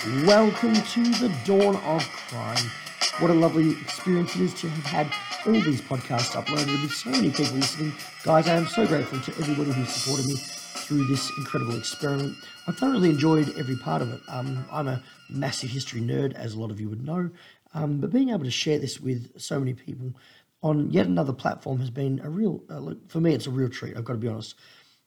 Welcome to the dawn of crime. What a lovely experience it is to have had all these podcasts uploaded with so many people listening. Guys, I am so grateful to everybody who supported me through this incredible experiment. I thoroughly enjoyed every part of it. I'm a massive history nerd, as a lot of you would know, but being able to share this with so many people on yet another platform has been a real, for me, it's a real treat, I've got to be honest.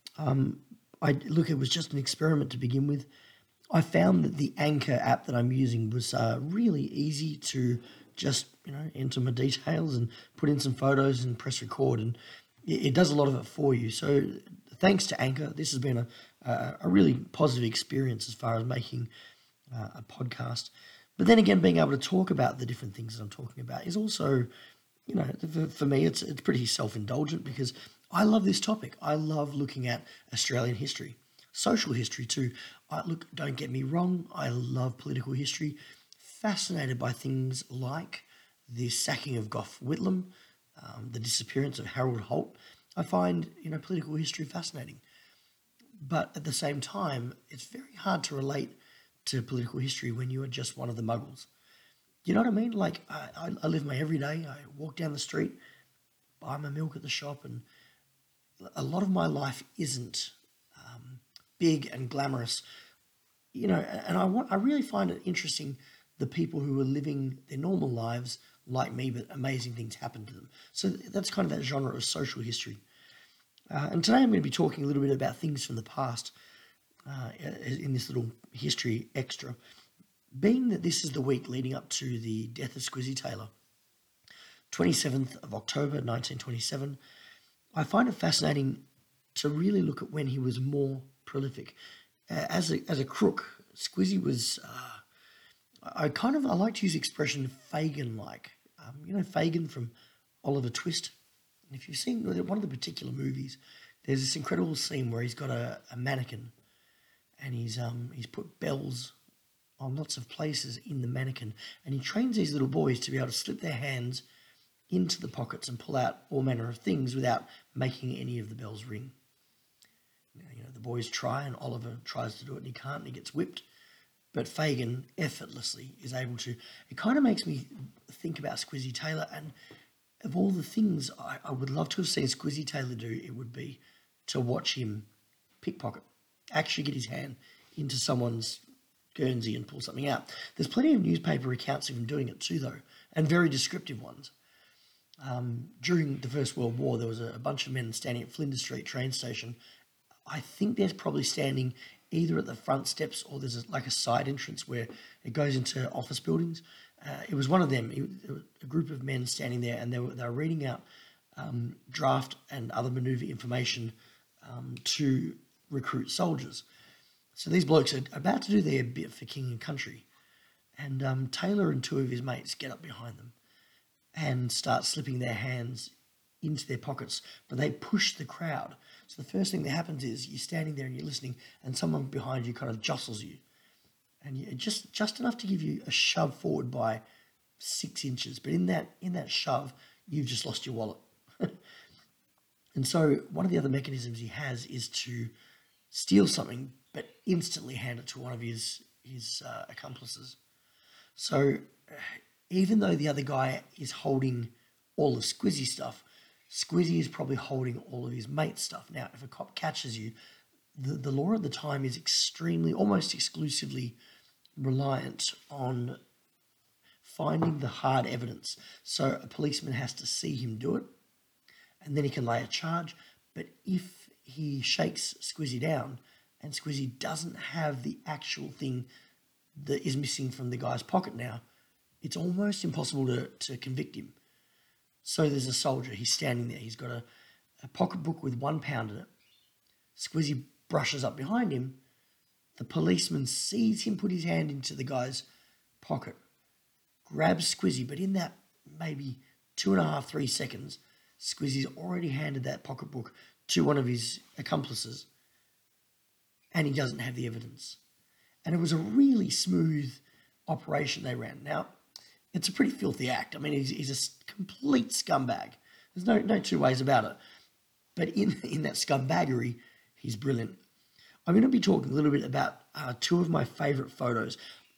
It was just an experiment to begin with. I found that the Anchor app that I'm using was really easy to just, enter my details and put in some photos and press record, and it does a lot of it for you. So thanks to Anchor, this has been a really positive experience as far as making a podcast. But then again, being able to talk about the different things that I'm talking about is also, for me, it's pretty self-indulgent because I love this topic. I love looking at Australian history. Social history too. Don't get me wrong, I love political history. Fascinated by things like the sacking of Gough Whitlam, the disappearance of Harold Holt. I find, political history fascinating. But at the same time, it's very hard to relate to political history when you are just one of the muggles. You know what I mean? Like, I live my everyday. I walk down the street, buy my milk at the shop, and a lot of my life isn't big and glamorous, and I really find it interesting the people who are living their normal lives like me, but amazing things happen to them. So that's kind of that genre of social history. And today I'm going to be talking a little bit about things from the past in this little history extra. Being that this is the week leading up to the death of Squizzy Taylor, 27th of October 1927, I find it fascinating to really look at when he was more prolific. As a crook, Squizzy was, I like to use the expression Fagin-like. Fagin from Oliver Twist. And if you've seen one of the particular movies, there's this incredible scene where he's got a mannequin and he's put bells on lots of places in the mannequin, and he trains these little boys to be able to slip their hands into the pockets and pull out all manner of things without making any of the bells ring. The boys try, and Oliver tries to do it, and he can't, and he gets whipped. But Fagin effortlessly is able to. It kind of makes me think about Squizzy Taylor, and of all the things I would love to have seen Squizzy Taylor do, it would be to watch him pickpocket, actually get his hand into someone's Guernsey and pull something out. There's plenty of newspaper accounts of him doing it too, though, and very descriptive ones. During the First World War, there was a bunch of men standing at Flinders Street train station. I think they're probably standing either at the front steps or there's a side entrance where it goes into office buildings. It was one of them, a group of men standing there, and they were reading out draft and other manoeuvre information to recruit soldiers. So these blokes are about to do their bit for king and country, and Taylor and two of his mates get up behind them and start slipping their hands into their pockets, but they push the crowd. So the first thing that happens is you're standing there and you're listening, and someone behind you kind of jostles you, and just enough to give you a shove forward by 6 inches. But in that shove, you've just lost your wallet. And so one of the other mechanisms he has is to steal something, but instantly hand it to one of his accomplices. So even though the other guy is holding all of Squizzy's stuff, Squizzy is probably holding all of his mate's stuff. Now, if a cop catches you, the law at the time is extremely, almost exclusively reliant on finding the hard evidence. So a policeman has to see him do it, and then he can lay a charge. But if he shakes Squizzy down and Squizzy doesn't have the actual thing that is missing from the guy's pocket now, it's almost impossible to convict him. So there's a soldier, he's standing there, he's got a pocketbook with £1 in it. Squizzy brushes up behind him. The policeman sees him put his hand into the guy's pocket, grabs Squizzy, but in that maybe 2.5, 3 seconds, Squizzy's already handed that pocketbook to one of his accomplices, and he doesn't have the evidence. And it was a really smooth operation they ran. Now, it's a pretty filthy act. I mean, he's a complete scumbag. There's no two ways about it. But in that scumbaggery, he's brilliant. I'm going to be talking a little bit about two of my favourite photos.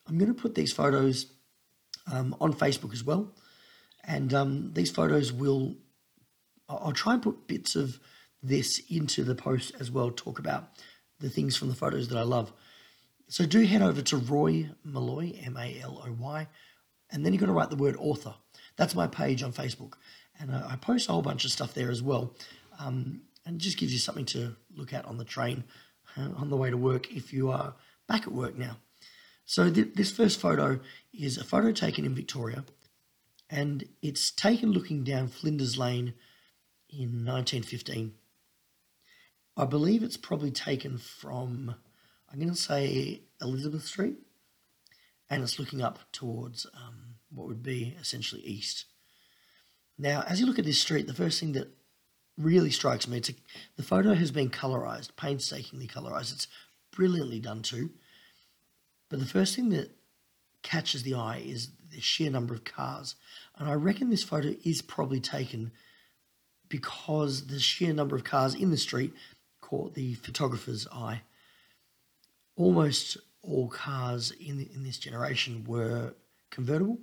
I'm going to put these photos on Facebook as well. And these photos I'll try and put bits of this into the post as well, talk about the things from the photos that I love. So do head over to Roy Malloy, Maloy, and then you've got to write the word author. That's my page on Facebook. And I post a whole bunch of stuff there as well. And it just gives you something to look at on the train on the way to work if you are back at work now. So this first photo is a photo taken in Victoria, and it's taken looking down Flinders Lane in 1915. I believe it's probably taken from, I'm going to say, Elizabeth Street, and it's looking up towards what would be essentially east. Now, as you look at this street, the first thing that really strikes me, the photo has been colorized, painstakingly colorized. It's brilliantly done too. But the first thing that catches the eye is the sheer number of cars. And I reckon this photo is probably taken because the sheer number of cars in the street caught the photographer's eye. Almost all cars in this generation were convertible.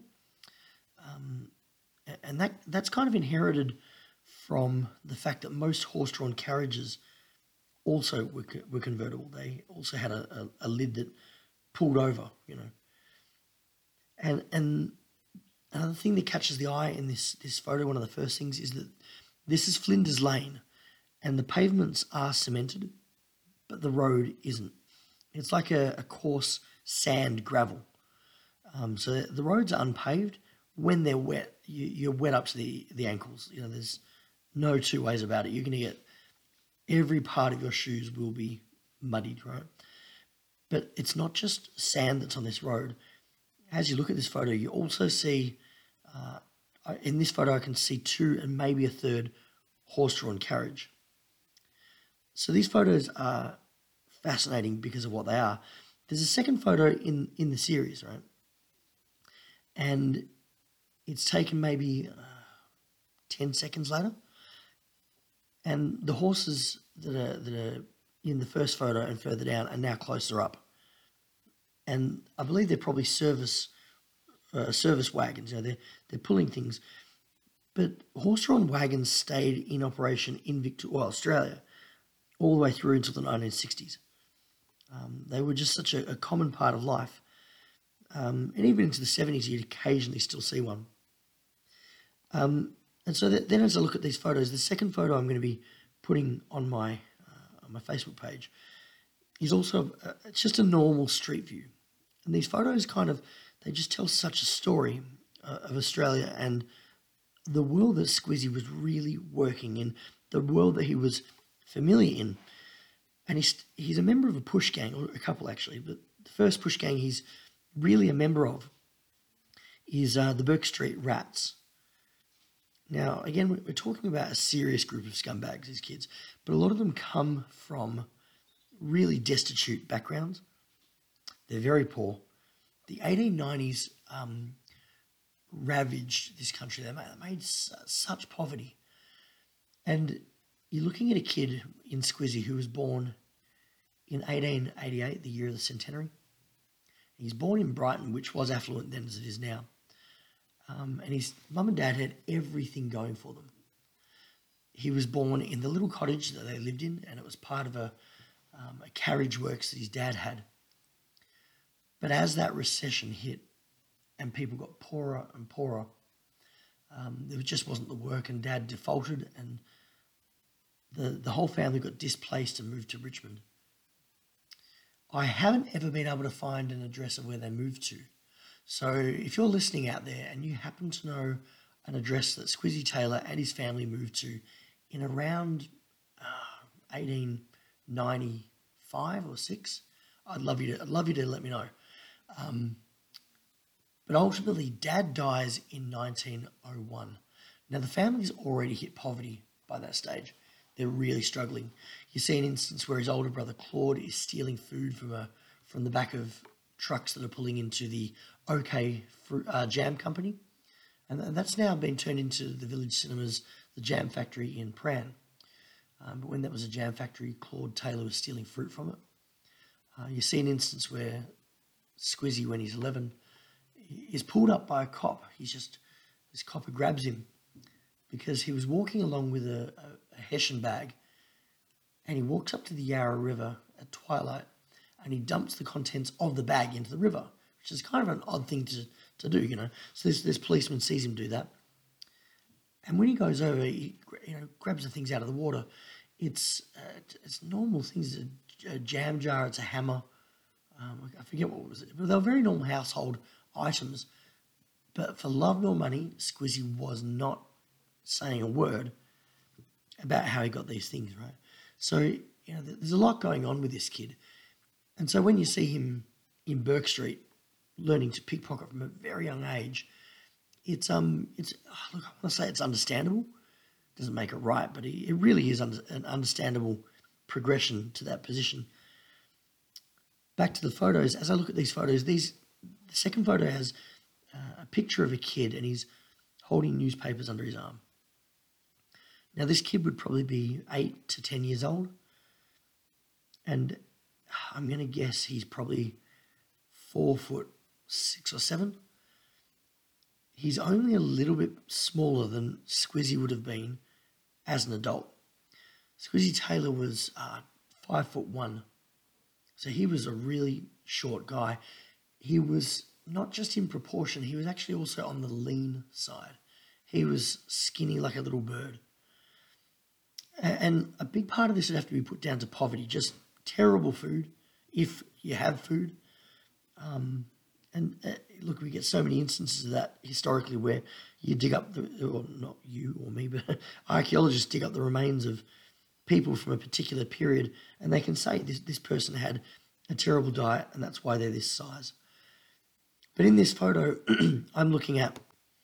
And that's kind of inherited from the fact that most horse-drawn carriages also were convertible. They also had a lid that pulled over, And another thing that catches the eye in this photo, one of the first things, is that this is Flinders Lane, and the pavements are cemented, but the road isn't. It's like a coarse sand gravel. So the roads are unpaved. When they're wet, you're wet up to the ankles. There's no two ways about it. You're going to get every part of your shoes will be muddied, right? But it's not just sand that's on this road. As you look at this photo, you also see, in this photo I can see 2 and maybe a third horse-drawn carriage. So these photos are fascinating because of what they are. There's a second photo in the series, right? And it's taken maybe 10 seconds later. And the horses that are in the first photo and further down are now closer up. And I believe they're probably service wagons. They're pulling things. But horse-drawn wagons stayed in operation in Australia all the way through until the 1960s. They were just such a common part of life. And even into the 70s, you'd occasionally still see one. And so then as I look at these photos, the second photo I'm going to be putting on my Facebook page is also, it's just a normal street view. And these photos they just tell such a story of Australia and the world that Squizzy was really working in, the world that he was familiar in. And he's a member of a push gang, or a couple actually, but the first push gang he's really a member of is the Burke Street Rats. Now, again, we're talking about a serious group of scumbags, these kids, but a lot of them come from really destitute backgrounds. They're very poor. The 1890s ravaged this country. They made such poverty. And you're looking at a kid in Squizzy who was born in 1888, the year of the centenary. He's born in Brighton, which was affluent then as it is now. And his mum and dad had everything going for them. He was born in the little cottage that they lived in, and it was part of a carriage works that his dad had. But as that recession hit and people got poorer and poorer, there just wasn't the work, and Dad defaulted, and the whole family got displaced and moved to Richmond. I haven't ever been able to find an address of where they moved to. So if you're listening out there and you happen to know an address that Squizzy Taylor and his family moved to in around 1895 or 6, I'd love you to let me know. But ultimately, Dad dies in 1901. Now, the family's already hit poverty by that stage. They're really struggling. You see an instance where his older brother Claude is stealing food from the back of trucks that are pulling into the OK Jam Company. And that's now been turned into the Village Cinemas, the Jam Factory in Prahran. But when that was a jam factory, Claude Taylor was stealing fruit from it. You see an instance where Squizzy, when he's 11, is pulled up by a cop. This copper grabs him because he was walking along with a Hessian bag, and he walks up to the Yarra River at twilight and he dumps the contents of the bag into the river, which is kind of an odd thing to do, So this policeman sees him do that. And when he goes over, he grabs the things out of the water. It's normal things, a jam jar, it's a hammer. I forget what was it, but they were very normal household items. But for love nor money, Squizzy was not saying a word about how he got these things, right? So, there's a lot going on with this kid. And so when you see him in Burke Street learning to pickpocket from a very young age, look, I want to say it's understandable. Doesn't make it right, but it really is an understandable progression to that position. Back to the photos. As I look at these photos, the second photo has a picture of a kid and he's holding newspapers under his arm. Now, this kid would probably be 8 to 10 years old, and I'm going to guess he's probably 4'6" or 7. He's only a little bit smaller than Squizzy would have been as an adult. Squizzy Taylor was 5'1", so he was a really short guy. He was not just in proportion, he was actually also on the lean side. He was skinny like a little bird. And a big part of this would have to be put down to poverty, just terrible food, if you have food. Look, we get so many instances of that historically where you dig up, not you or me, but archaeologists dig up the remains of people from a particular period, and they can say this person had a terrible diet and that's why they're this size. But in this photo, I'm looking at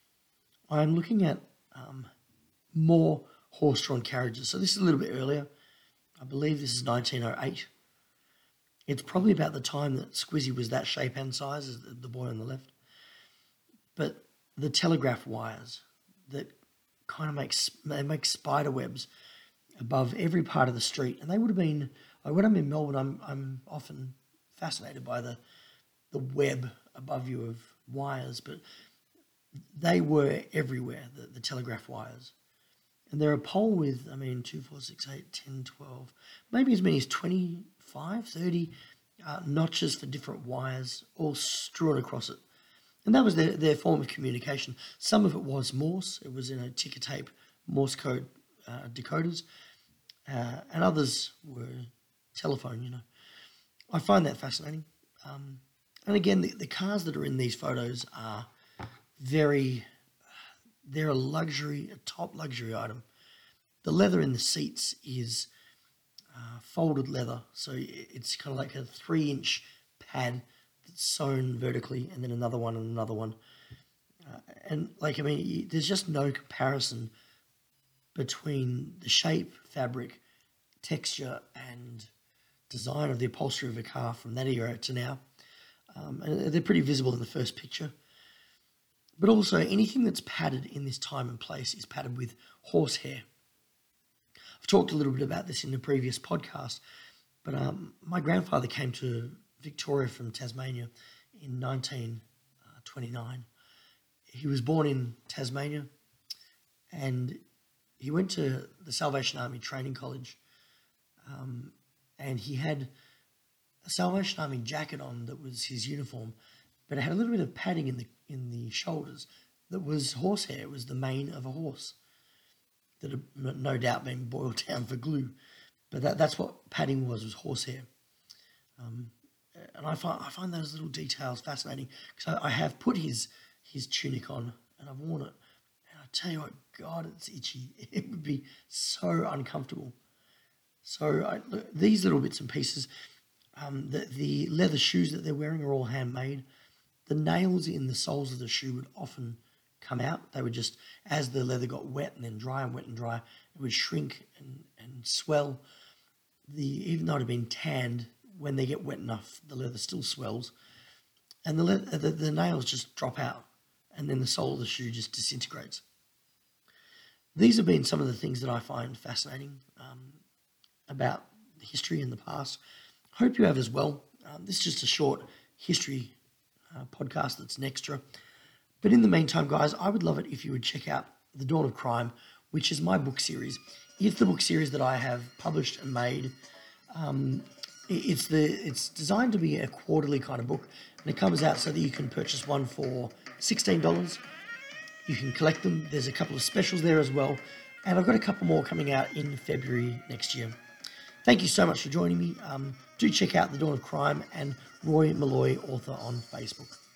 more horse-drawn carriages. So this is a little bit earlier. I believe this is 1908. It's probably about the time that Squizzy was that shape and size as the boy on the left. But the telegraph wires that kind of make spider webs above every part of the street. And they would have been, when I'm in Melbourne, I'm often fascinated by the web above you of wires, but they were everywhere, the telegraph wires. And they're a pole with, 2, 4, 6, 8, 10, 12, maybe as many as 25, 30 notches for different wires, all strewn across it. And that was their form of communication. Some of it was Morse. It was in a ticker tape Morse code decoders. And others were telephone, I find that fascinating. And again, the cars that are in these photos are they're a top luxury item. The leather in the seats is folded leather, so it's kind of like a 3-inch pad that's sewn vertically, and then another one and another one. There's just no comparison between the shape, fabric, texture, and design of the upholstery of a car from that era to now. And they're pretty visible in the first picture. But also, anything that's padded in this time and place is padded with horsehair. I've talked a little bit about this in the previous podcast, but my grandfather came to Victoria from Tasmania in 1929. He was born in Tasmania, and he went to the Salvation Army Training College, and he had a Salvation Army jacket on that was his uniform, but it had a little bit of padding in the shoulders that was horsehair. It was the mane of a horse that had no doubt been boiled down for glue, but that's what padding was horsehair. And I find those little details fascinating, because I have put his tunic on and I've worn it, and I tell you what, God, it's itchy. It would be so uncomfortable. So these little bits and pieces, the leather shoes that they're wearing are all handmade. The nails in the soles of the shoe would often come out. They would just, as the leather got wet and then dry and wet and dry, it would shrink and swell. Even though it had been tanned, when they get wet enough, the leather still swells. And the nails just drop out, and then the sole of the shoe just disintegrates. These have been some of the things that I find fascinating about the history in the past. Hope you have as well. This is just a short history podcast that's an extra. But in the meantime, guys, I would love it if you would check out The Dawn of Crime, which is my book series. It's the book series that I have published and made. It's designed to be a quarterly kind of book, and it comes out so that you can purchase one for $16. You can collect them. There's a couple of specials there as well, and I've got a couple more coming out in February next year. Thank you so much for joining me. Do check out The Dawn of Crime and Roy Malloy, author, on Facebook.